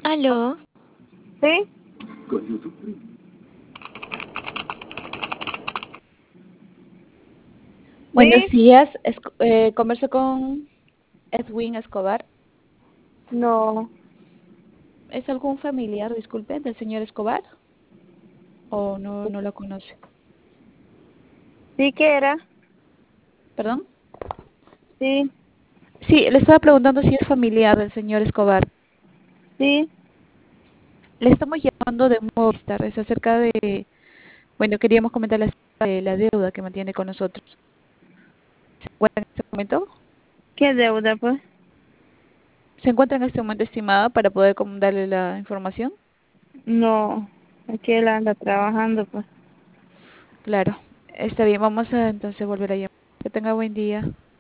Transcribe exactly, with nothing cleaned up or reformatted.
Aló, ¿Sí? Buenos ¿Sí? días, Esco- eh, converso con Edwin Escobar. No. ¿Es algún familiar, disculpe, del señor Escobar? ¿O no, no lo conoce? ¿Sí que era? ¿Perdón? Sí, Sí, le estaba preguntando si es familiar del señor Escobar. sí. Le estamos llamando de Movistar, es acerca de, bueno, queríamos comentarle acerca de la deuda que mantiene con nosotros. ¿Se encuentra en este momento? ¿Qué deuda, pues? ¿Se encuentra en este momento estimada para poder com- darle la información? No. Aquí él anda trabajando, pues. Claro, está bien, vamos a entonces volver a llamar. Que tenga buen día.